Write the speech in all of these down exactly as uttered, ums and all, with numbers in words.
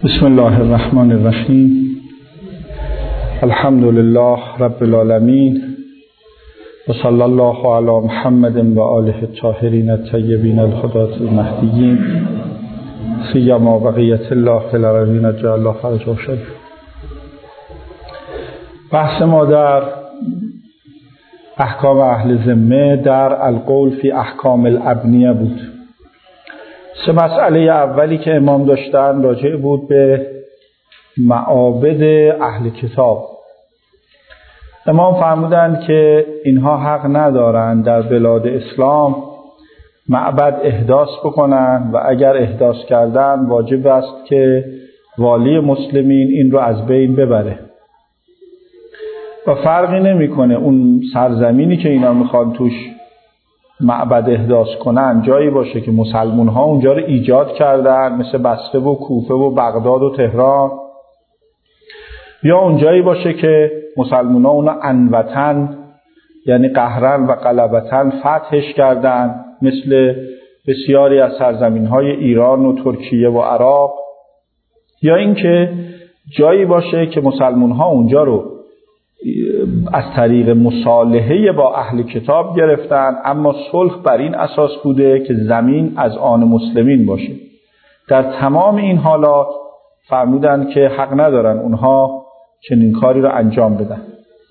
بسم الله الرحمن الرحیم. الحمد لله رب العالمین و صلی الله علی محمد و آله الطاهرین الطیبین الهداة المهدیین سیما بقیة الله فی الارضین جعل الله فرجه شریف. بحث ما در احکام اهل ذمه در القول فی احکام الابنیه بود. سه مسئله اولی که امام داشتن راجع بود به معابد اهل کتاب. امام فرمودند که اینها حق ندارند در بلاد اسلام معبد احداث بکنند و اگر احداث کردن واجب است که والی مسلمین این رو از بین ببره و فرقی نمیکنه اون سرزمینی که اینا میخوان توش معبد احداث کنن جایی باشه که مسلمون ها اونجا رو ایجاد کردن، مثل بصره و کوفه و بغداد و تهران، یا اونجایی باشه که مسلمون ها اونا عنوتن یعنی قهرن و غلبتن فتحش کردن، مثل بسیاری از سرزمین های ایران و ترکیه و عراق، یا اینکه جایی باشه که مسلمون ها اونجا رو از طریق مصالحه با اهل کتاب گرفتن، اما صلح بر این اساس بوده که زمین از آن مسلمین باشه. در تمام این حالات فرمودن که حق ندارن اونها چنین کاری رو انجام بدن.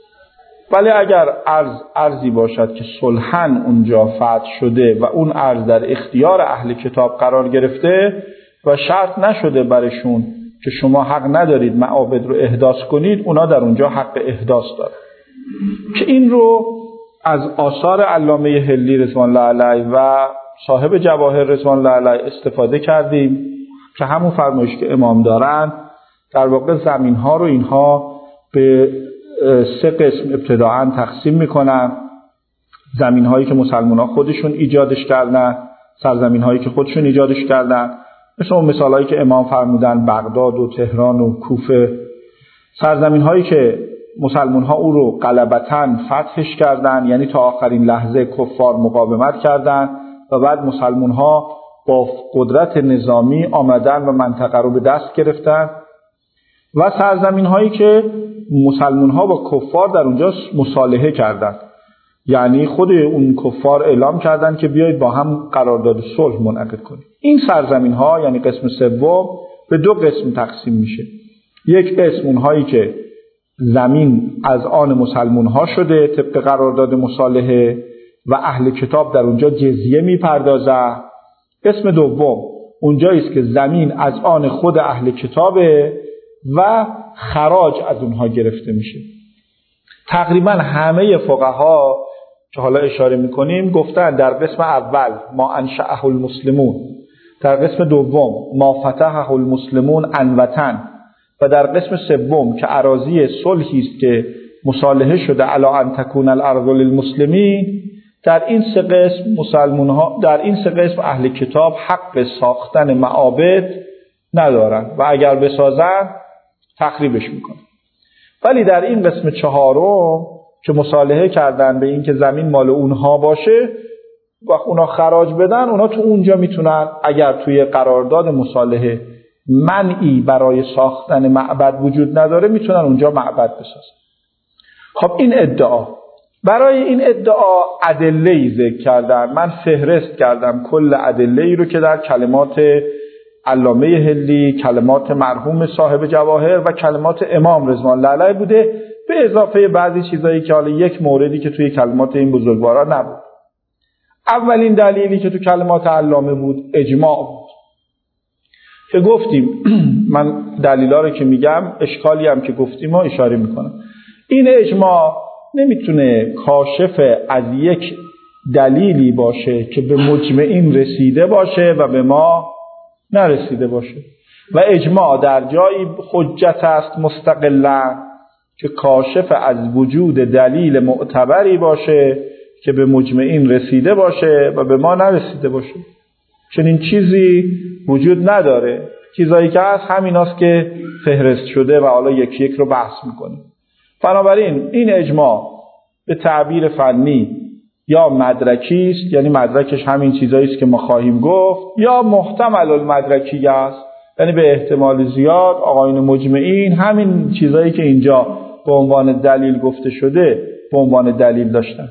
ولی اگر ارض ارضی باشد که صلحاً اونجا فتح شده و اون ارض در اختیار اهل کتاب قرار گرفته و شرط نشده برشون که شما حق ندارید معابد رو احداث کنید، اونا در اونجا حق احداث دارن. که این رو از آثار علامه حلی رضوان الله علیه و صاحب جواهر رضوان الله علیه استفاده کردیم که همون فرمایش که امام دارن، در واقع زمین ها رو اینها به سه قسم ابتداعاً تقسیم میکنن: زمین هایی که مسلمان ها خودشون ایجادش کردن، سرزمین هایی که خودشون ایجادش کردن، مثل اون مثال هایی که امام فرمودن بغداد و تهران و کوفه، سرزمین هایی که مسلمان ها او رو غلبتاً فتحش کردن یعنی تا آخرین لحظه کفار مقاومت کردن و بعد مسلمان ها با قدرت نظامی آمدن و منطقه رو به دست گرفتن، و سرزمین هایی که مسلمان ها با کفار در اونجا مصالحه کردن، یعنی خود اون کفار اعلام کردن که بیایید با هم قرارداد صلح منعقد کنیم. این سرزمین ها یعنی قسم سوم به دو قسم تقسیم میشه. یک قسم اونهایی که زمین از آن مسلمان ها شده طبق قرارداد مصالحه و اهل کتاب در اونجا جزیه میپردازه. قسم دوم اونجایی است که زمین از آن خود اهل کتابه و خراج از اونها گرفته میشه. تقریبا همه فقها که حالا اشاره میکنیم گفتن در قسم اول ما انشأه المسلمون، در قسم دوم ما فتحه المسلمون عنوتن، و در قسم سوم که اراضی صلحی است که مصالحه شده علی ان تکون الارض للمسلمین، در این سه قسم مسلمان ها در این سه قسم اهل کتاب حق ساختن معابد ندارن و اگر بسازن تخریبش میکنن. ولی در این قسم چهارم که مصالحه کردن به این که زمین مال اونها باشه و اونا خراج بدن، اونا تو اونجا میتونن اگر توی قرارداد مصالحه منعی برای ساختن معبد وجود نداره میتونن اونجا معبد بسازن. خب این ادعا، برای این ادعا ادله‌ای ذکر کردن. من فهرست کردم کل ادله‌ای رو که در کلمات علامه حلی، کلمات مرحوم صاحب جواهر و کلمات امام رضوان الله علیه بوده، به اضافه بعضی چیزایی که حالا یک موردی که توی کلمات این بزرگوارا نبود. اولین دلیلی که تو کلمات علامه بود اجماع بود که گفتیم من دلیلا رو که میگم اشکالی هم که گفتیم و اشاره میکنم. این اجماع نمیتونه کاشف از یک دلیلی باشه که به مجمعین رسیده باشه و به ما نرسیده باشه، و اجماع در جایی حجت است مستقلا که کاشف از وجود دلیل معتبری باشه که به مجمعین رسیده باشه و به ما نرسیده باشه. چنین چیزی وجود نداره. چیزایی که هست همیناست که فهرست شده و حالا یکی یک رو بحث میکنیم. بنابراین این اجماع به تعبیر فنی یا مدرکی است، یعنی مدرکش همین چیزایی است که ما خواهیم گفت، یا محتمل المدرکی است یعنی به احتمال زیاد آقایون مجمعین همین چیزایی که اینجا به عنوان دلیل گفته شده به عنوان دلیل داشتن.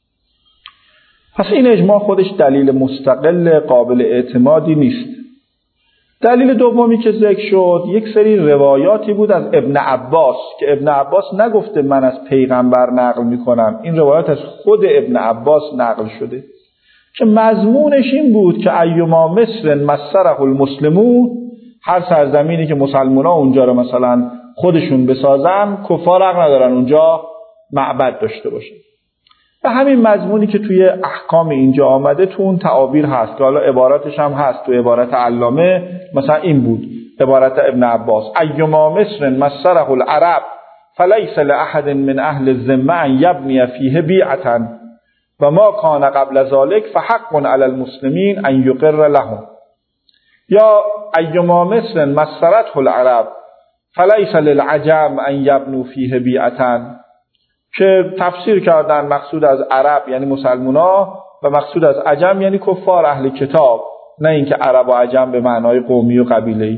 پس این اجماع خودش دلیل مستقل قابل اعتمادی نیست. دلیل دومی که ذکر شد یک سری روایاتی بود از ابن عباس که ابن عباس نگفته من از پیغمبر نقل میکنم، این روایات از خود ابن عباس نقل شده که مضمونش این بود که ایما مصر مسره المسلمون، هر سرزمینی که مسلمان‌ها اونجا رو مثلا خودشون بسازن کفار حق ندارن اونجا معبد داشته باشن. و همین مضمونی که توی احکام اینجا آمده تو اون تعابیر هست که حالا عباراتش هم هست تو عبارت علامه، مثلا این بود عبارت ابن عباس ایما مصر مسره العرب فلیس لأحد من اهل الذمه ان یبنی فیه بیعة و ما کان قبل ذلك فحق علی المسلمین ان یقر لهم، یا ایما مصر مسرته العرب فلیس للعجم ان یبنوا فیه بیعة، که تفسیر کردن مقصود از عرب یعنی مسلمونا و مقصود از عجم یعنی کفار اهل کتاب، نه اینکه عرب و عجم به معنای قومی و قبیله‌ای.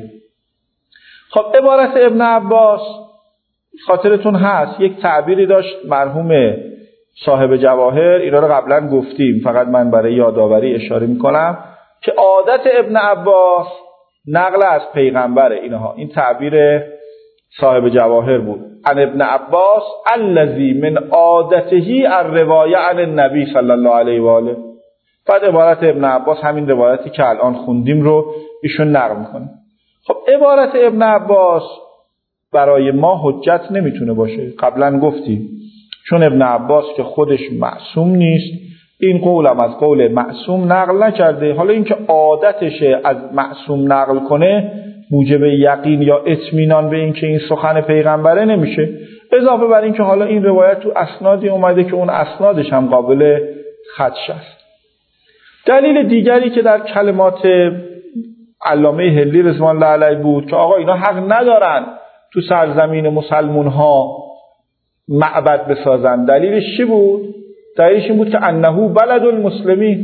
خب عبارت ابن عباس خاطرتون هست یک تعبیری داشت مرحوم صاحب جواهر، اینا رو قبلا گفتیم فقط من برای یادآوری اشاره میکنم که عادت ابن عباس نقل از پیغمبره. اینها این تعبیر صاحب جواهر بود، عن ابن عباس الذی من عادته الروایه عن النبی صلی الله علیه و آله. بعد عبارت ابن عباس همین روایتی که الان خوندیم رو ایشون نقل میکنه. خب عبارت ابن عباس برای ما حجت نمیتونه باشه، قبلا گفتیم، چون ابن عباس که خودش معصوم نیست، این قولم از قول معصوم نقل نکرده. حالا اینکه عادتشه از معصوم نقل کنه موجب یقین یا اطمینان به این که این سخن پیغمبره نمیشه، اضافه بر این که حالا این روایت تو اسنادی اومده که اون اسنادش هم قابل خدش است. دلیل دیگری که در کلمات علامه هلی رضوان الله علیه بود که آقا اینا حق ندارن تو سرزمین مسلمون ها معبد بسازن، دلیلش چی بود؟ دلیلش این بود که انه بلد المسلمین،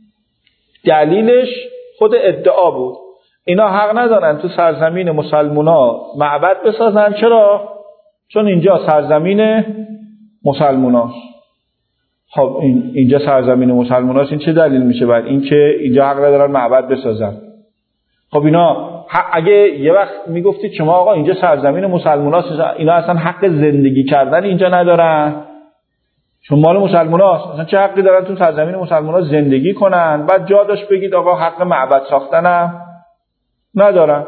دلیلش خود ادعا بود اینا حق ندارن تو سرزمین مسلمونا معبد بسازن. چرا؟ چون اینجا سرزمین مسلموناست. خب این اینجا سرزمین مسلموناست، این چه دلیل میشه بر این که اینجا حق ندارن معبد بسازن؟ خب اینا اگه یه وقت میگفتید شما آقا اینجا سرزمین مسلموناست، اینا اصلا حق زندگی کردن اینجا ندارن چون مال مسلموناست، اصلا چه حقی دارن تو سرزمین مسلمونا زندگی کنن؟ بعد جا داشت بگید آقا حق معبد ساختنم ندارن.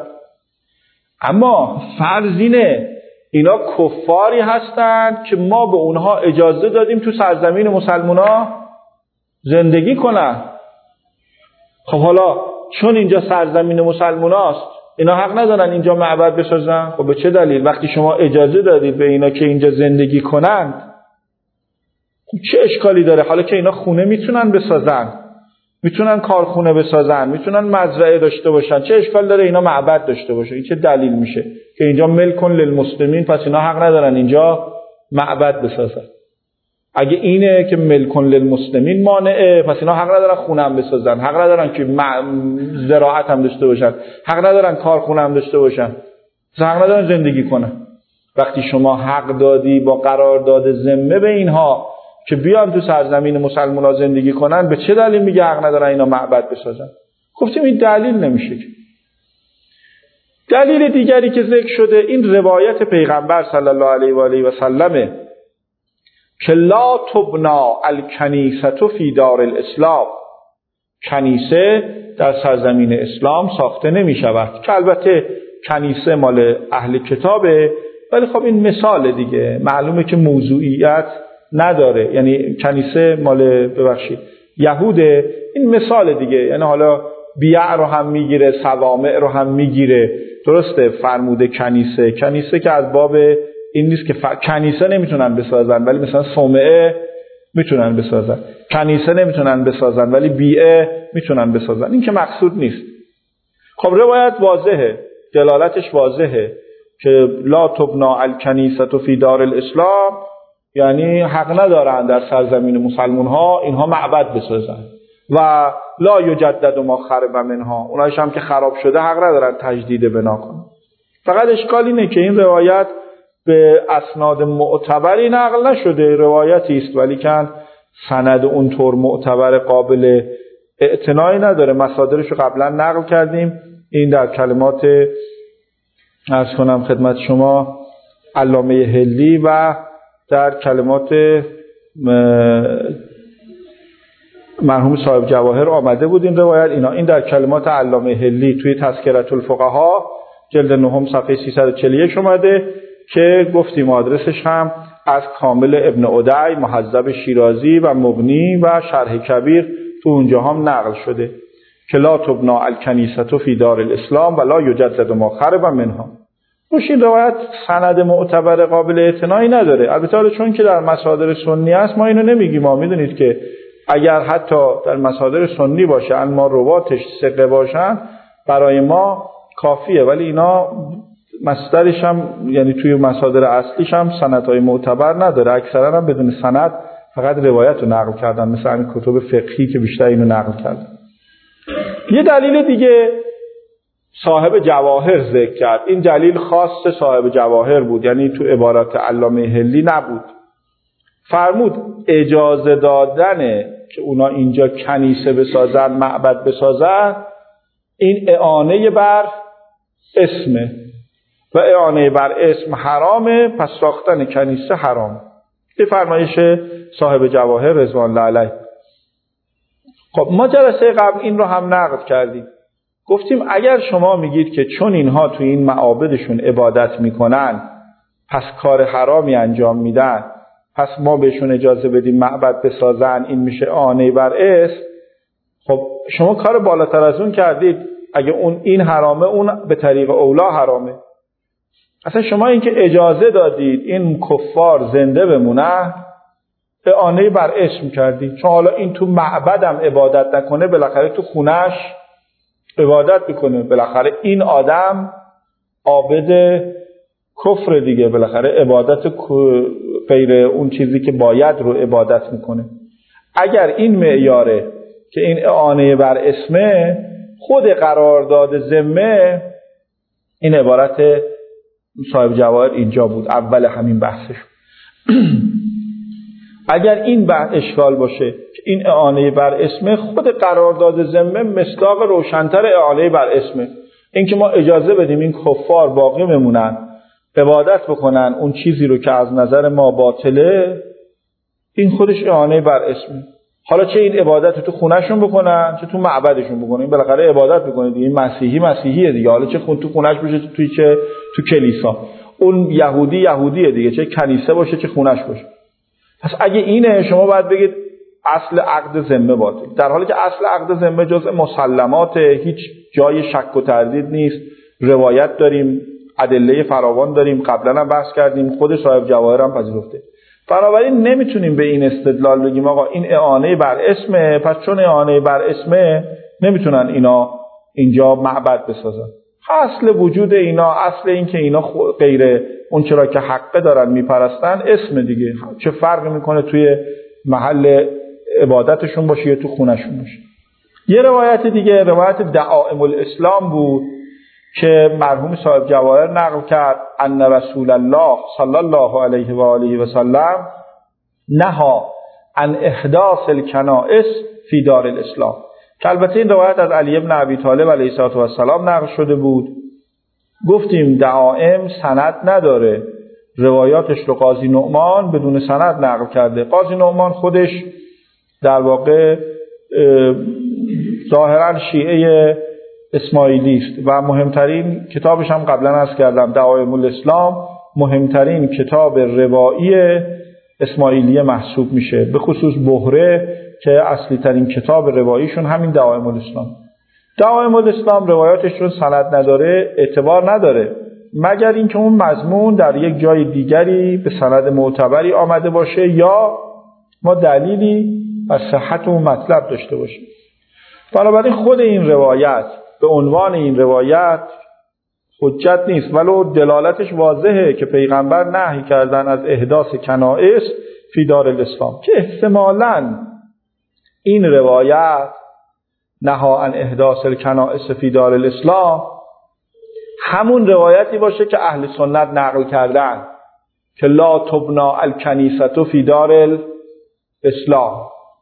اما فرض اینه اینا کفاری هستند که ما به اونها اجازه دادیم تو سرزمین مسلمونا زندگی کنن. خب حالا چون اینجا سرزمین مسلموناست اینا حق ندارن اینجا معبد بسازن. خب به چه دلیل؟ وقتی شما اجازه دادید به اینا که اینجا زندگی کنند چه اشکالی داره؟ حالا که اینا خونه میتونن بسازن، میتونن کارخونه بسازن، میتونن مزرعه داشته باشن، چه اشکال داره اینا معبد داشته باشه؟ این چه دلیل میشه که اینجا ملکن للمسلمین، پس اینا حق ندارن اینجا معبد بسازن؟ اگه اینه که ملکن للمسلمین مانعه، پس اینا حق ندارن خونه هم بسازن، حق ندارن که زراعت هم داشته باشن، حق ندارن کارخونه هم داشته باشن، حق ندارن زندگی کنن. وقتی شما حق دادی با قرارداد ذمه به اینها که بیان تو سرزمین مسلمان‌ها زندگی کنن، به چه دلیل میگه حق ندارن اینا معبد بسازن؟ گفتیم این دلیل نمیشه. دلیل دیگری که ذکر شده این روایت پیغمبر صلی الله علیه و آله و سلم که لا تبنا الکنیسه فی دار الاسلام، کنیسه در سرزمین اسلام ساخته نمی شود، که البته کنیسه مال اهل کتابه، ولی خب این مثال دیگه، معلومه که موضوعیت نداره، یعنی کنیسه مال ببخشید یهوده، این مثال دیگه، یعنی حالا بیع رو هم میگیره، صوامع رو هم میگیره. درسته فرموده کنیسه، کنیسه که از باب این نیست که ف... کنیسه نمیتونن بسازن ولی مثلا صومعه میتونن بسازن، کنیسه نمیتونن بسازن ولی بیعه میتونن بسازن، این که مقصود نیست. خب روایت واضحه، دلالتش واضحه که لا تبنا الکنیسه فی دار الاسلام، یعنی حق ندارن در سرزمین مسلمان ها اینها معبد بسازن. و لا یجدد ما خرب منها، اونایش هم که خراب شده حق ندارن تجدید بنا کنن. فقط اشکال اینه که این روایت به اسناد معتبری نقل نشده، روایتی است ولی کن سند اونطور معتبر قابل اعتنایی نداره. مصادرش رو قبلا نقل کردیم، این در کلمات عرض کنم خدمت شما علامه هلی و در کلمات مرحوم صاحب جواهر آمده بود این روایت. اینا این در کلمات علامه هلی توی تذکرة الفقها جلد نهم صفحه سیصد و چهل و یک اومده که گفتیم آدرسش هم از کامل ابن عدی، مهذب شیرازی و مغنی و شرح کبیر تو اونجا هم نقل شده که لا تبنا الکنیسة فی دار الاسلام ولا یجدد ما خرب منها. خوش این روایت سند معتبر قابل اعتنایی نداره. البته چون که در مصادر سنی است ما اینو نمیگیم، ما میدونید که اگر حتی در مصادر سنی باشه اما رواتش ثقه باشن برای ما کافیه، ولی اینا مصدرش هم یعنی توی مصادر اصلیش هم سندهای معتبر نداره، اکثرا هم بدون سند فقط روایت رو نقل کردن، مثل همین کتب فقهی که بیشتر اینو نقل کردن. یه دلیل دیگه صاحب جواهر ذکر کرد. این دلیل خاص صاحب جواهر بود، یعنی تو عبارات علامه هلی نبود. فرمود اجازه دادن که اونا اینجا کنیسه بسازن، معبد بسازن، این اعانه بر اسمه و اعانه بر اسم حرامه، پس ساختن کنیسه حرامه. این فرمایش صاحب جواهر رضوان الله علیه. خب ما جلسه قبل این رو هم نقد کردیم، گفتیم اگر شما میگید که چون اینها تو این معابدشون عبادت میکنن پس کار حرامی انجام میدن، پس ما بهشون اجازه بدیم معبد بسازن، این میشه اعانه بر اسم. خب شما کار بالاتر از اون کردید، اگه اون این حرامه اون به طریق اولا حرامه. اصلا شما این که اجازه دادید این کفار زنده بمونن اعانه بر اسم کردید، چون حالا این تو معبدم عبادت نکنه بالاخره تو خونش عبادت میکنه، بالاخره این آدم عابد کفر دیگه، بالاخره عبادت غیر اون چیزی که باید رو عبادت میکنه. اگر این معیاره که این اعانه بر اسمه، خود قرارداد ذمه، این عبارت صاحب جواهر اینجا بود اول همین بحثش. اگر این بحث اشکال باشه که این اعانه بر اسمه، خود قرارداد ذمه مصداق روشن‌تر اعانه بر اسمه. این که ما اجازه بدیم این کفار باقی بمونن عبادت بکنن اون چیزی رو که از نظر ما باطله، این خودش اعانه بر اسمه. حالا چه این عبادت تو خونهشون بکنن چه تو معبدشون بکنن، این بالاخره عبادت میکنه دیگه. این مسیحی مسیحیه دیگه، حالا چه خون تو خونهش باشه توی چه تو کلیسا، اون یهودی یهودیه دیگه، چه کنیسه باشه چه خونهش باشه. پس اگه اینه شما باید بگید اصل عقد ذمه باطل، در حالی که اصل عقد ذمه جزء مسلمات، هیچ جای شک و تردید نیست. روایت داریم، ادله فراوان داریم، قبلا هم بحث کردیم، خود صاحب جواهر هم پذیرفته. بنابراین نمیتونیم به این استدلال بگیم آقا این اعانه بر اسمه، پس چون اعانه بر اسمه نمیتونن اینا اینجا معبد بسازن. اصل وجود اینا، اصل این که اینا غیر اون چرا که حقه دارن میپرستن اسم دیگه، چه فرقی میکنه توی محل عبادتشون باشه یا تو خونهشون باشه. یه روایت دیگه روایت دعائم الاسلام بود که مرحوم صاحب جواهر نقل کرد ان رسول الله صلی الله علیه و آله و سلم نها عن احداث الکنائس فی دار الاسلام، که البته این روایت از علی ابن ابی طالب علیه السلام نقل شده بود. گفتیم دعائم سند نداره، روایاتش رو قاضی نعمان بدون سند نقل کرده. قاضی نعمان خودش در واقع ظاهرا شیعه اسماعیلی است و مهمترین کتابش هم قبلا عرض کردم دعائم الاسلام مهمترین کتاب روایی اسماعیلی محسوب میشه، به خصوص بهره که اصلی ترین کتاب رواییشون همین دعائم الاسلام. دعائم الاسلام روایاتش رو سند نداره، اعتبار نداره، مگر اینکه اون مضمون در یک جای دیگری به سند معتبری آمده باشه یا ما دلیلی از صحت اون مطلب داشته باشیم. بنابراین خود این روایت به عنوان این روایت حجت نیست، ولو دلالتش واضحه که پیغمبر نهی کردن از احداث کنائس فی دار الاسلام، که احتمالاً این روایت نها عن احداث الکنائس فی دار الاسلام همون روایتی باشه که اهل سنت نقل کردن که لا تبنا الکنیسة فی دار الاسلام.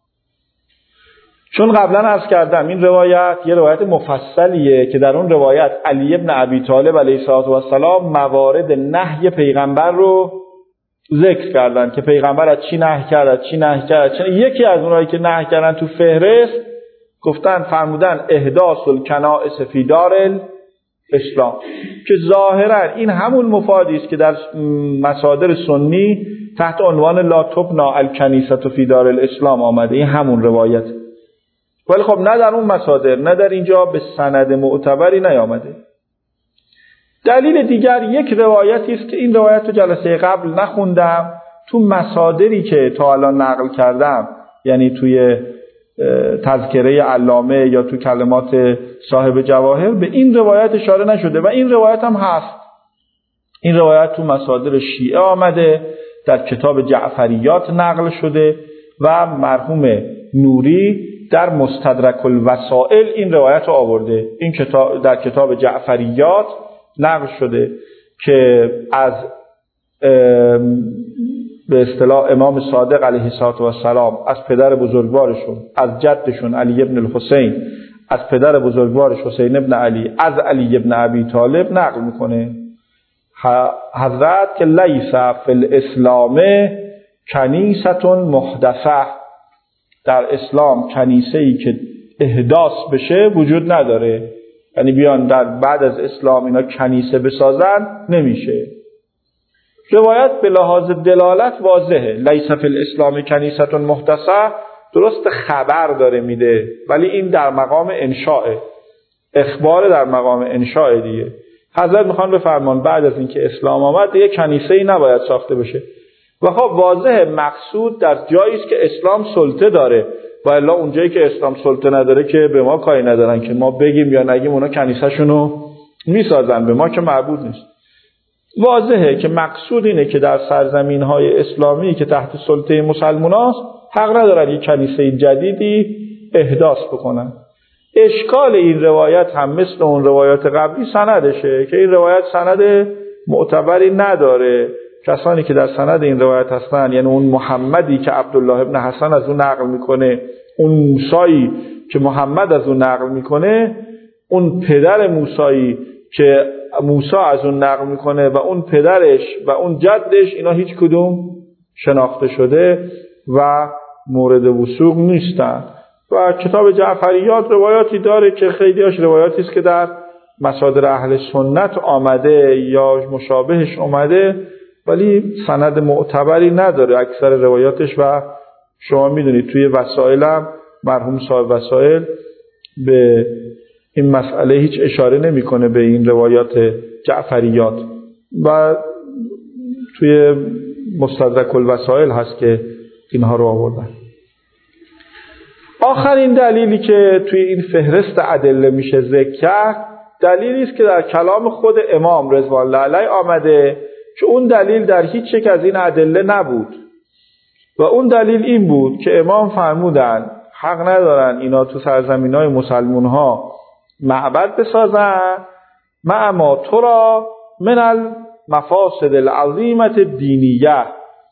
چون قبلا عرض کردم این روایت یه روایت مفصلیه که در اون روایت علی ابن ابی طالب علیه السلام موارد نهی پیغمبر رو ذکر کردن که پیغمبر از چی نهی کرد، از چی نهی کرد. چون یکی از اونایی که نهی کردن تو فهرست گفتن فرمودن احداث الکنائس فی دار الاسلام، که ظاهرا این همون مفادی است که در مصادر سنی تحت عنوان لا تبنا الکنیسة فی دار الاسلام آمده. این همون روایت، ولی خب نه در اون مصادر نه در اینجا به سند معتبری نیامده. دلیل دیگر یک روایتی است که این روایت رو جلسه قبل نخوندم، تو مصادری که تا الان نقل کردم، یعنی توی تذکره علامه یا تو کلمات صاحب جواهر، به این روایت اشاره نشده و این روایت هم هست. این روایت تو مصادر شیعه آمده، در کتاب جعفریات نقل شده و مرحوم نوری در مستدرک الوسائل این روایت رو آورده. این کتاب در کتاب جعفریات نقل شده که از به اصطلاح امام صادق علیه السلام از پدر بزرگوارشون، از جدشون علی ابن الحسین، از پدر بزرگوارش حسین ابن علی، از علی ابن ابی طالب نقل میکنه حضرت که لیس فی الاسلام کنیسة محدثه، در اسلام کنیسه‌ای که احداث بشه وجود نداره، یعنی بیان در بعد از اسلام اینا کنیسه بسازن نمیشه. روایت به لحاظ دلالت واضحه، لیس فی الاسلام کنیسة محدثه، درست خبر داره میده ولی این در مقام انشاء، اخبار در مقام انشاء دیگه. حضرت میخوان بفرمان بعد از اینکه اسلام آمد دیگه کنیسه‌ای نباید ساخته بشه و خب واضحه مقصود در جایی است که اسلام سلطه داره و الا اونجایی که اسلام سلطه نداره که به ما کاری ندارن که ما بگیم یا نگیم اونا کنیسه‌شونو میسازن، به ما که مربوط نیست. واضحه که مقصود اینه که در سرزمین‌های اسلامی که تحت سلطه مسلماناست حق ندارن یک کنیسه جدیدی احداث بکنن. اشکال این روایت هم مثل اون روایات قبلی سندشه که این روایت سند معتبری نداره. کسانی که در سند این روایت هستن، یعنی اون محمدی که عبدالله ابن حسن از اون نقل میکنه، اون موسایی که محمد از اون نقل میکنه، اون پدر موسایی که موسی از اون نقل میکنه و اون پدرش و اون جدش، اینا هیچ کدوم شناخته شده و مورد وثوق نیستن. و کتاب جعفریات روایاتی داره که خیلی هاش روایاتی است که در مصادر اهل سنت آمده یا مشابهش آمده ولی سند معتبری نداره اکثر روایاتش. و شما میدونید توی وسائل هم مرحوم صاحب وسائل به این مسئله هیچ اشاره نمیکنه به این روایات جعفریات و توی مستدرک الوسائل هست که اینها رو آوردن. آخرین دلیلی که توی این فهرست ادله میشه ذکر کرد، دلیلی است که در کلام خود امام رضوان الله علیه آمده که اون دلیل در هیچ یک از این ادله نبود و اون دلیل این بود که امام فرمودن حق ندارن اینا تو سرزمینای مسلمون ها معبد بسازن مع ما ترا من المفاسد العظیمه دینیه،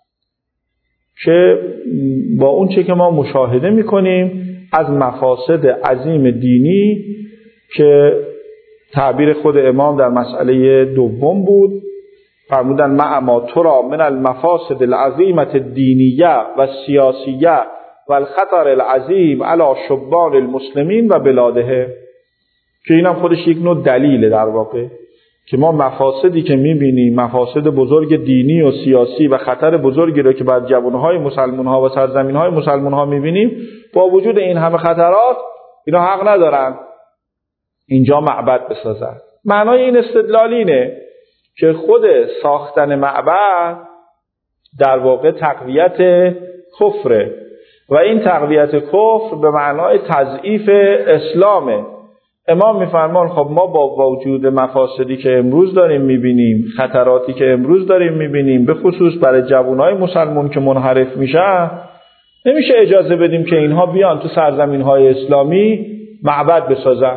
که با اون چه که ما مشاهده میکنیم از مفاسد عظیم دینی که تعبیر خود امام در مسئله دوم بود، فرمودن مع ما ترا من المفاسد العظیمه دینیه و سیاسیه و الخطر العظیم علی شبان المسلمین و بلاده، که اینم خودش یک نوع دلیله در واقع که ما مفاسدی که میبینیم، مفاسد بزرگ دینی و سیاسی و خطر بزرگی رو که بر جوانهای مسلمان ها و سرزمین های مسلمان ها میبینیم، با وجود این همه خطرات اینا حق ندارن اینجا معبد بسازن. معنای این استدلال اینه که خود ساختن معبد در واقع تقویت کفره و این تقویت کفر به معنای تضعیف اسلامه. امام میفرمان خب ما با وجود مفاسدی که امروز داریم میبینیم، خطراتی که امروز داریم میبینیم، به خصوص برای جوانای مسلمان که منحرف میشن، نمیشه اجازه بدیم که اینها بیان تو سرزمین‌های اسلامی معبد بسازن.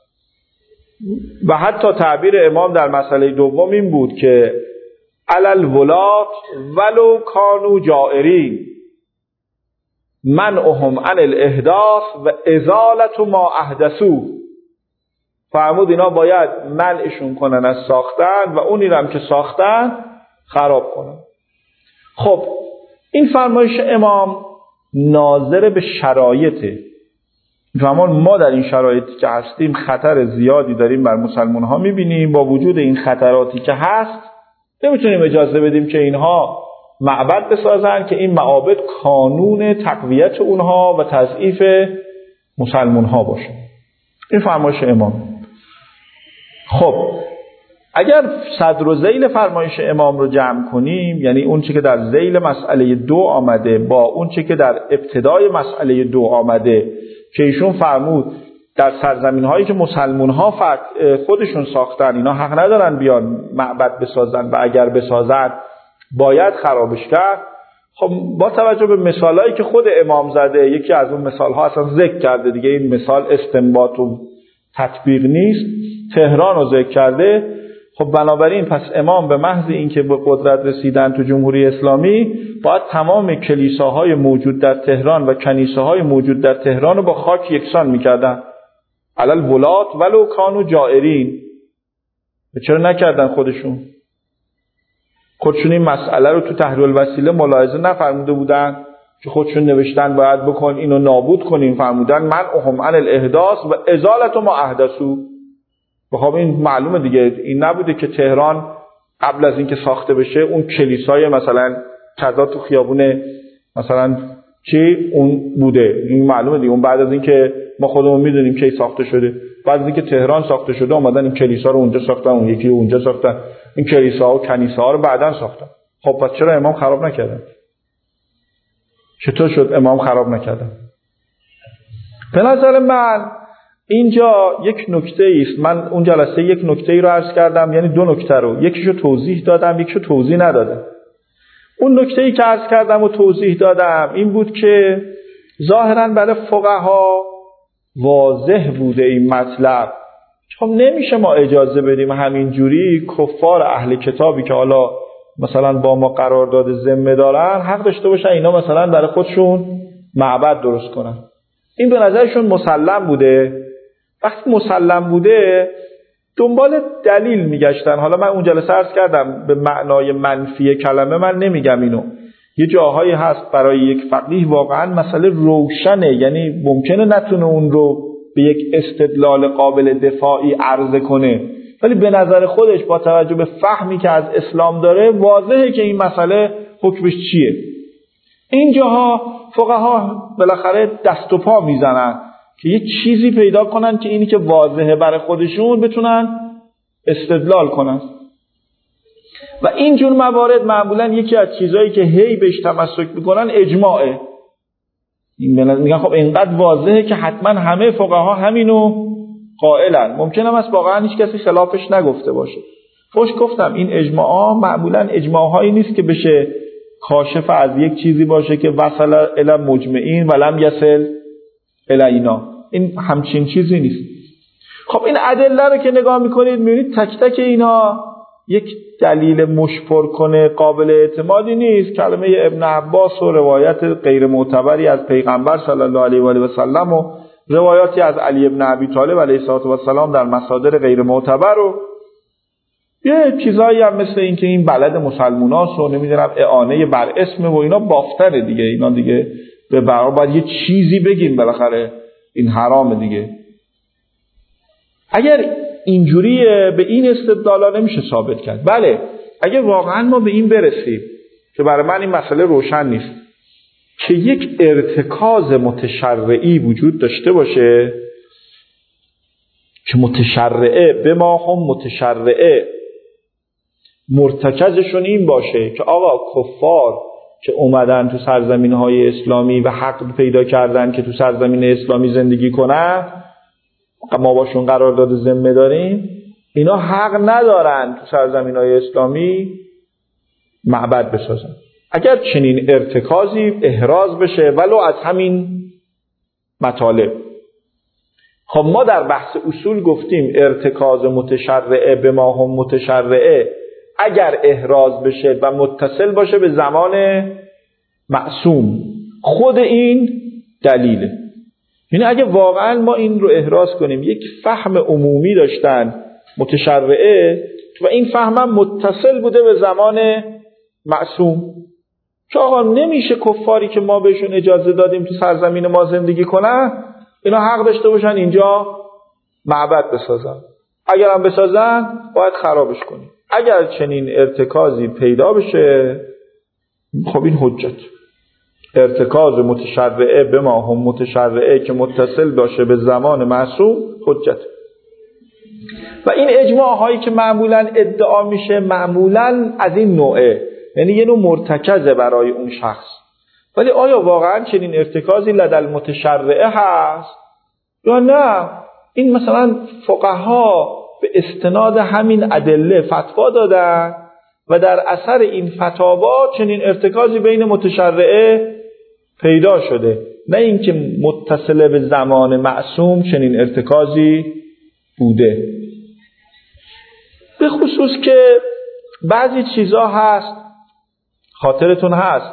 و حتی تعبیر امام در مسئله دوم این بود که علل ولات ولو کانوا جائرین منعهم عن الاحداث و ازالت ما احدثوا. فرمود اینا باید منعشون کنن از ساختن و اونی هم که ساختن خراب کنن. خب این فرمایش امام ناظر به شرایطه. زمان ما در این شرایطی که هستیم خطر زیادی داریم بر مسلمان ها میبینیم. با وجود این خطراتی که هست نمیتونیم اجازه بدیم که اینها معبد بسازن که این معابد کانون تقویت اونها و تضعیف مسلمان ها باشه. این فرمایش امام. خب اگر صدر و ذیل فرمایش امام رو جمع کنیم، یعنی اون چه که در ذیل مسئله دو آمده با اون چه که در ابتدای مسئله دو آمده که ایشون فرمود در سرزمین هایی که مسلمان ها خودشون ساختن اینا حق ندارن بیان معبد بسازن و اگر بسازن باید خرابش کرد. خب با توجه به مثالایی که خود امام زده، یکی از اون مثال ها اصلا ذکر کرده دیگه، این مثال استنباط و تطبیق نیست، تهران رو ذکر کرده. خب بنابراین پس امام به محض اینکه به قدرت رسیدن تو جمهوری اسلامی باید تمام کلیساهای موجود در تهران و کنیسه‌های موجود در تهران رو با خاک یکسان می‌کردن. علل ولات ولو کانوا جائرین. چرا نکردن خودشون؟ خودشون این مسئله رو تو تحریر الوسیله ملاحظه نفرموده بودن که خودشون نوشتن باید بکن اینو نابود کنیم، فرمودن منعهم عن الاحداث و ازالت ما احدثوا. خب این معلومه دیگه، این نبوده که تهران قبل از اینکه ساخته بشه اون کلیسای مثلا کذا تو خیابون مثلا چی اون بوده، این معلومه دیگه. اون بعد از اینکه ما خودمون میدونیم کی ساخته شده، بعد از اینکه تهران ساخته شده اومدن این کلیسا رو اونجا ساختن، اون یکی رو اونجا ساختن، این کلیسا و کنیسه‌ها رو بعداً ساختن. خب پس چرا امام خراب نکردن؟ چطور شد امام خراب نکردن؟ به نظر من اینجا یک نکته است. من اون جلسه یک نکته ای رو عرض کردم، یعنی دو نکته رو، یکیشو توضیح دادم یکیشو توضیح ندادم. اون نکته ای که عرض کردم و توضیح دادم این بود که ظاهراً برای فقها واضح بوده این مطلب. چون نمیشه ما اجازه بدیم همینجوری کفار اهل کتابی که حالا مثلا با ما قرارداد ذمه دارن حق داشته باشن اینا مثلا برای خودشون معبد درست کنن. این به نظرشون مسلم بوده. وقتی مسلم بوده دنبال دلیل میگشتن. حالا من اون جلسه عرض کردم به معنای منفی کلمه من نمیگم اینو، یه جاهایی هست برای یک فقیه واقعا مسئله روشنه، یعنی ممکنه نتونه اون رو به یک استدلال قابل دفاعی عرضه کنه، ولی به نظر خودش با توجه به فهمی که از اسلام داره واضحه که این مسئله حکمش چیه. اینجاها فقها بالاخره دست و پا میزنن که یه چیزی پیدا کنن که اینی که واضحه برای خودشون بتونن استدلال کنن. و اینجور موارد معمولا یکی از چیزایی که هی بهش تمسک میکنن اجماعه. این میگن خب اینقدر واضحه که حتما همه فقها همینو قائلن. ممکنه هم از واقعا هیچ کسی خلافش نگفته باشه. خوش گفتم این اجماعا معمولا اجماعهایی نیست که بشه کاشف از یک چیزی باشه که وصل الی مجمعین ولم یصل الینا. این همچین چیزی نیست. خب این ادله رو که نگاه میکنید میبینید تک تک اینا یک دلیل مشفر کنه قابل اعتمادی نیست. کلمه ابن عباس و روایت غیر معتبری از پیغمبر صلی الله علیه و آله و سلم و روایاتی از علی ابن ابی طالب علیه السلام در مصادر غیر معتبر و یه چیزایی هم مثل این که این بلد مسلموناست و نمیدونم اعانه بر اسم و اینا بافتنه دیگه. اینا دیگه به برای باید یه چیزی بگیم بالاخره این حرامه دیگه. اگر اینجوری به این استدلالا نمیشه ثابت کرد. بله اگر واقعا ما به این برسیم که برای من این مسئله روشن نیست که یک ارتکاز متشرعی وجود داشته باشه که متشرعه به ما هم متشرعه مرتکزشون این باشه که آقا کفار که اومدن تو سرزمین‌های اسلامی و حق پیدا کردن که تو سرزمین اسلامی زندگی کنن، ما باشون قرارداد ذمه داریم، اینا حق ندارن تو سرزمین‌های اسلامی معبد بسازن. اگر چنین ارتکازی احراز بشه ولو از همین مطالب. خب ما در بحث اصول گفتیم ارتکاز متشرعه به ما هم متشرعه اگر احراز بشه و متصل باشه به زمان معصوم، خود این دلیله. یعنی اگه واقعا ما این رو احراز کنیم یک فهم عمومی داشتن متشرعه و این فهم هم متصل بوده به زمان معصوم، که آقا نمیشه کفاری که ما بهشون اجازه دادیم تو سرزمین ما زندگی کنن اینا حق داشته باشن اینجا معبد بسازن، اگر هم بسازن باید خرابش کنیم. اگر چنین ارتکازی پیدا بشه خب این حجت، ارتکاز متشرعه به ما هم متشرعه که متصل باشه به زمان معصوم حجت. و این اجماع هایی که معمولا ادعا میشه معمولا از این نوعه، یعنی یه نوع مرتکزه برای اون شخص. ولی آیا واقعا چنین ارتکازی لدل متشرعه هست یا نه؟ این مثلا فقها به استناد همین ادله فتوا دادن و در اثر این فتاوا چنین ارتکازی بین متشرعه پیدا شده، نه اینکه متصل به زمان معصوم چنین ارتکازی بوده. به خصوص که بعضی چیزا هست، خاطرتون هست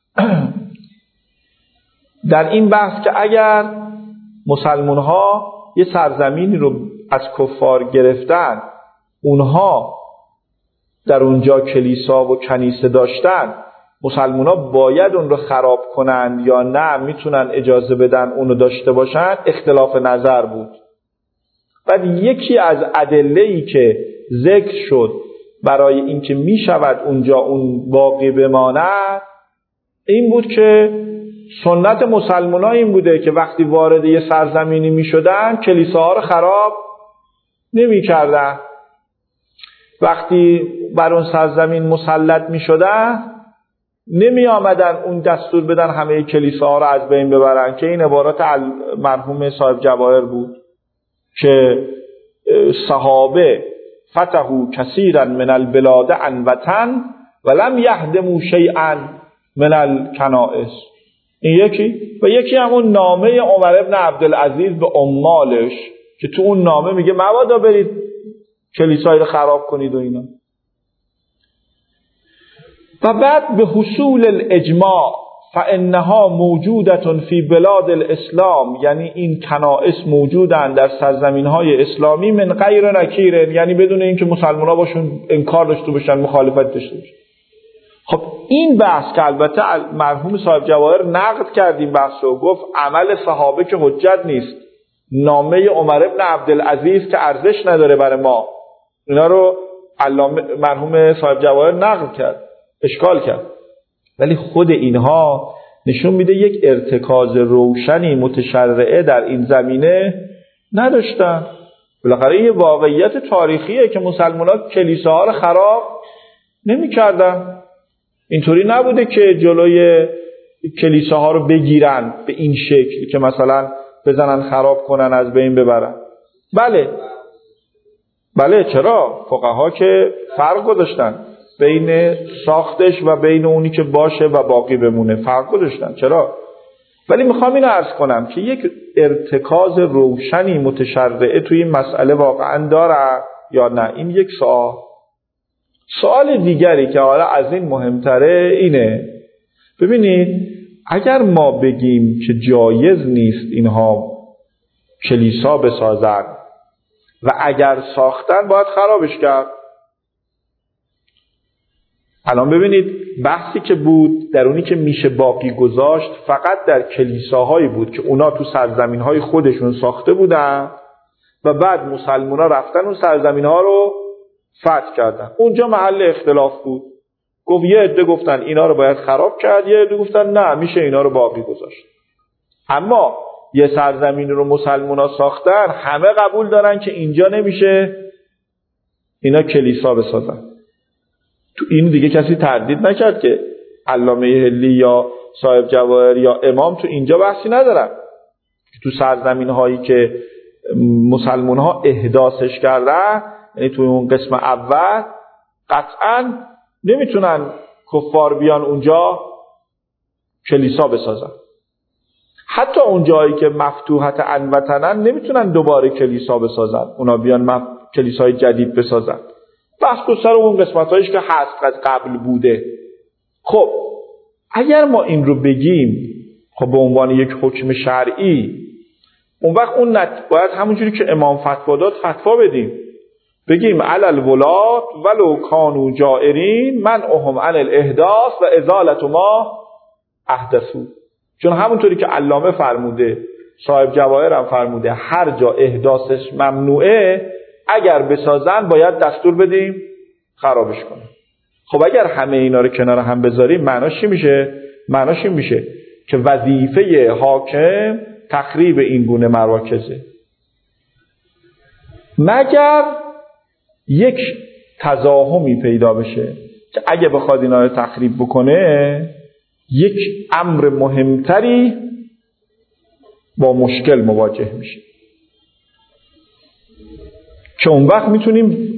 در این بحث که اگر مسلمان ها یه سرزمینی رو از کفار گرفتن، اونها در اونجا کلیسا و کنیسه داشتن، مسلمان ها باید اون رو خراب کنن یا نه میتونن اجازه بدن اونو داشته باشن، اختلاف نظر بود. بعد یکی از ادله‌ای که ذکر شد برای اینکه میشود اونجا اون باقی بماند این بود که سنت مسلمان ها این بوده که وقتی وارد یه سرزمینی میشدن کلیساها رو خراب نمی کردن. وقتی بر اون سرزمین مسلط می شدن نمی آمدن اون دستور بدن همه کلیساها رو از بین ببرن، که این عبارات مرحوم صاحب جواهر بود که صحابه فتحوا کثیرا من البلاد عن وطن ولم یهدموا شیئا من الکنائس. این یکی. و یکی همون نامه عمر ابن عبدالعزیز به عمالش که تو اون نامه میگه مبادا برید کلیسایی رو خراب کنید و اینا. و بعد به حصول الاجماع فانها موجودة فی بلاد الاسلام، یعنی این کنائس موجودن در سرزمین‌های اسلامی من غیر نکیر، یعنی بدون اینکه مسلمان‌ها باشون انکار داشته باشن، مخالفت داشته باشن. خب این بحث که البته مرحوم صاحب جواهر نقد کردیم بحث و گفت عمل صحابه که حجت نیست، نامه عمر ابن عبدالعزیز که ارزش نداره برای ما، اینا رو علامه مرحوم صاحب جواهر نقد کرد، اشکال کرد. ولی خود اینها نشون میده یک ارتکاز روشنی متشرعه در این زمینه نداشتن. بالاخره یه واقعیت تاریخیه که مسلمان‌ها کلیساها رو خراب نمی‌کردن. اینطوری نبوده که جلوی کلیساها رو بگیرن به این شکل که مثلا بزنن خراب کنن از بین ببرن. بله بله چرا؟ فقها که فرق گذاشتن بین ساختش و بین اونی که باشه و باقی بمونه، فرق گذاشتن. چرا؟ ولی میخوام اینو عرض کنم که یک ارتکاز روشنی متشرعه توی این مسئله واقعا داره یا نه. این یک سوال. سوال دیگری که حالا از این مهمتره اینه، ببینید اگر ما بگیم که جایز نیست اینها کلیسا بسازن و اگر ساختن باید خرابش کرد. الان ببینید بحثی که بود در اونی که میشه باقی گذاشت فقط در کلیساهایی بود که اونا تو سرزمینهای خودشون ساخته بودن و بعد مسلمونا رفتن اون سرزمینها رو فتح کردن. اونجا محل اختلاف بود. گفت یه عده گفتن اینا رو باید خراب کرد، یه عده گفتن نه میشه اینا رو باقی گذاشت. اما یه سرزمین رو مسلمونا ساختن، همه قبول دارن که اینجا نمیشه اینا کلیسا بسازن. تو این دیگه کسی تردید نکرد که علامه حلی یا صاحب جواهر یا امام تو اینجا بحثی ندارن. تو سرزمین هایی که مسلمان ها احداثش کردن، یعنی تو اون قسم اول قطعا نمیتونن کفار بیان اونجا کلیسا بسازن. حتی اون جایی که مفتوحت عنوطنن نمیتونن دوباره کلیسا بسازن، اونا بیان مف... کلیسای جدید بسازن. بس تو سر اون قسمتایش که هست از قبل بوده. خب اگر ما این رو بگیم خب به عنوان یک حکم شرعی، اون وقت اون نت... باید همونجوری که امام فتوا داد فتوا بدیم، بگیم علل ولات ولو کانوا جائرین منعهم عن الاحداث و ازالت ما احدثوا. چون همونطوری که علامه فرموده، صاحب جواهر هم فرموده، هر جا احداثش ممنوعه اگر بسازن باید دستور بدیم خرابش کنن. خب اگر همه اینا رو کنار هم بذاریم معناش چی میشه؟ معناش این میشه که وظیفه حاکم تخریب این گونه مراکزه، مگر یک تزاحمی پیدا بشه که اگه بخواد اینا رو تخریب بکنه یک امر مهمتری با مشکل مواجه میشه، که اون وقت میتونیم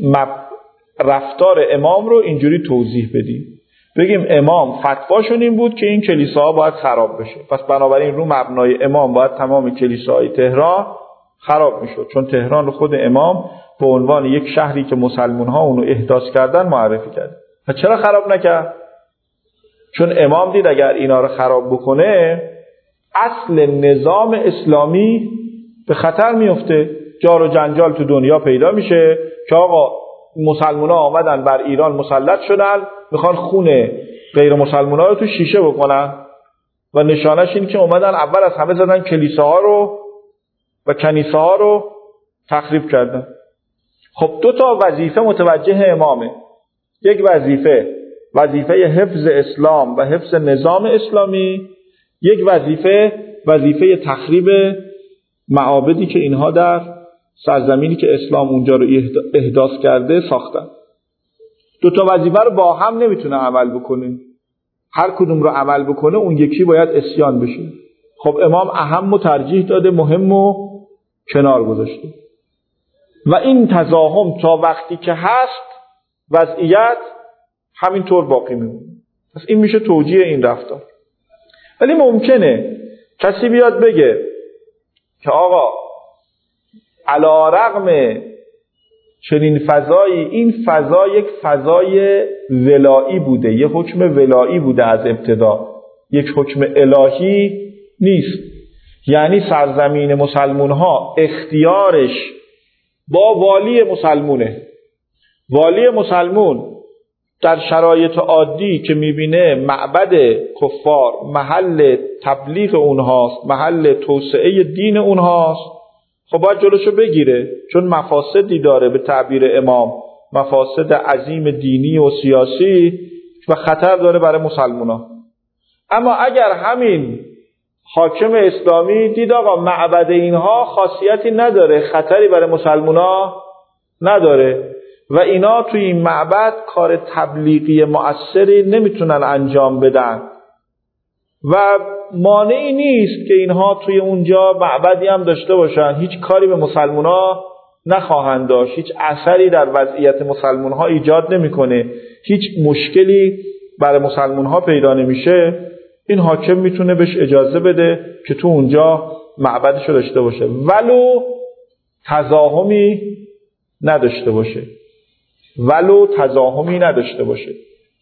رفتار امام رو اینجوری توضیح بدیم، بگیم امام فتواشون این بود که این کلیساها باید خراب بشه، پس بنابراین رو مبنای امام باید تمام کلیساهای تهران خراب میشد، چون تهران رو خود امام به عنوان یک شهری که مسلمان ها اونو احداث کردن معرفی کرد. و چرا خراب نکرد؟ چون امام دید اگر اینا رو خراب بکنه اصل نظام اسلامی به خطر میفته، جار و جنجال تو دنیا پیدا میشه که آقا مسلمان ها آمدن بر ایران مسلط شدن، میخوان خون غیر مسلمان ها رو تو شیشه بکنن و نشانش این که اومدن اول از همه زدن کلیساها رو و کنیسه‌ها رو تخریب کردن. خب دو تا وظیفه متوجه امامه، یک وظیفه وظیفه حفظ اسلام و حفظ نظام اسلامی، یک وظیفه وظیفه تخریب معابدی که اینها در سرزمینی که اسلام اونجا رو احداث کرده ساختن. دو تا وظیفه رو با هم نمیتونه عمل بکنه، هر کدوم رو عمل بکنه اون یکی باید عصیان بشه. خب امام اهم و ترجیح داده، مهم و کنار گذاشته و این تزاحم تا وقتی که هست وضعیت همینطور باقی میمونه. پس این میشه توجیه این رفتار. ولی ممکنه کسی بیاد بگه که آقا علی رغم چنین فضایی، این فضا یک فضای ولایی بوده، یک حکم ولایی بوده از ابتدا، یک حکم الهی نیست. یعنی سرزمین مسلمون ها اختیارش با والی مسلمونه. والی مسلمون در شرایط عادی که میبینه معبد کفار محل تبلیغ اونهاست، محل توسعه دین اونهاست، خب باید جلوشو بگیره، چون مفاسدی داره به تعبیر امام، مفاسد عظیم دینی و سیاسی و خطر داره برای مسلمونا. اما اگر همین حاکم اسلامی دید آقا معبد اینها خاصیتی نداره، خطری برای مسلمونا نداره و اینا توی این معبد کار تبلیغی مؤثری نمیتونن انجام بدن و مانعی نیست که اینها توی اونجا معبدی هم داشته باشن، هیچ کاری به مسلمونا نخواهند داشت، هیچ اثری در وضعیت مسلمانها ایجاد نمیکنه، هیچ مشکلی برای مسلمانها پیدا نمیشه، این حاکم میتونه بهش اجازه بده که تو اونجا معبدشو داشته باشه ولو تزاحمی نداشته باشه ولو تزاحمی نداشته باشه.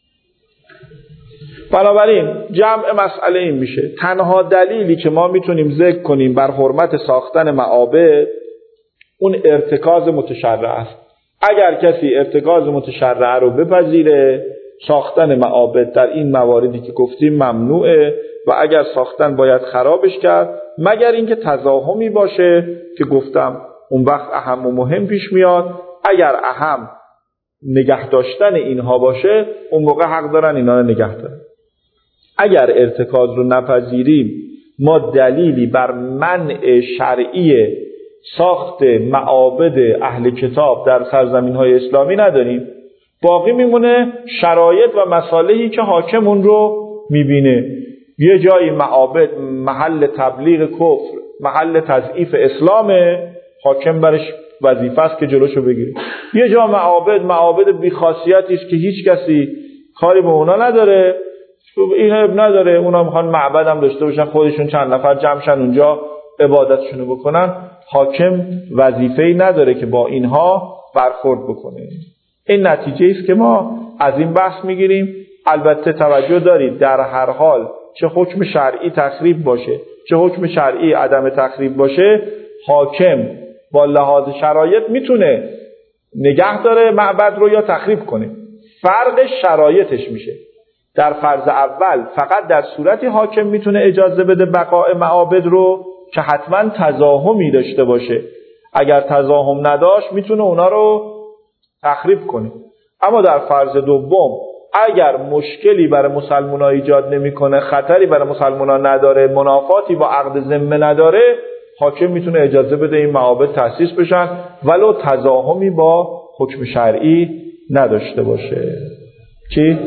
بنابراین جمع مسئله این میشه تنها دلیلی که ما میتونیم ذکر کنیم بر حرمت ساختن معابد اون ارتکاز متشرع است. اگر کسی ارتکاز متشرع رو بپذیره، ساختن معابد در این مواردی که گفتیم ممنوعه و اگر ساختن باید خرابش کرد، مگر اینکه تزاحمی باشه که گفتم اون وقت اهم و مهم پیش میاد. اگر اهم نگه داشتن اینها باشه اون موقع حق دارن اینا رو نگه دارن. اگر ارتکاز رو نپذیریم ما دلیلی بر منع شرعی ساخت معابد اهل کتاب در سرزمین‌های اسلامی نداریم. باقی میمونه شرایط و مصالحی که حاکم اون رو میبینه. یه جایی معابد محل تبلیغ کفر، محل تضعیف اسلامه، حاکم برش وظیفه است که جلوشو بگیره. یه جا معابد معابد بی‌خاصیتی است که هیچ کسی کاری به اونا نداره، این اب نداره، اونا میخوان معبد هم داشته باشن، خودشون چند نفر جمعشن اونجا عبادتشونو بکنن. حاکم وظیفه‌ای نداره که با اینها برخورد بکنه. این نتیجه است که ما از این بحث میگیریم. البته توجه دارید در هر حال چه حکم شرعی تخریب باشه چه حکم شرعی عدم تخریب باشه، حاکم با لحاظ شرایط میتونه نگه داره معبد رو یا تخریب کنه. فرق شرایطش میشه. در فرض اول فقط در صورتی حاکم میتونه اجازه بده بقاء معابد رو که حتما تزاحمی داشته باشه. اگر تزاحم نداشت میتونه اونا رو تخریب کنه. اما در فرض دوم اگر مشکلی برای مسلمان‌ها ایجاد نمیکنه، خطری برای مسلمان‌ها نداره، منافاتی با عقد ذمه نداره، حاکم میتونه اجازه بده این معابد تأسیس بشن ولو تزاحمی با حکم شرعی نداشته باشه. چی؟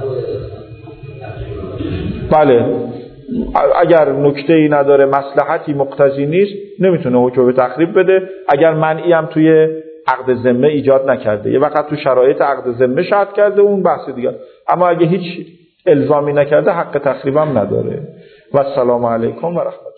بله، اگر نکته‌ای نداره، مصلحتی مقتضی نیست، نمیتونه حکم به تخریب بده. اگر منعی هم توی عقد ذمه ایجاد نکرده، یه وقت تو شرایط عقد ذمه شرط کرده، اون بحث دیگه. اما اگه هیچ الزامی نکرده حق تخریب هم نداره. و السلام علیکم و رحمت الله.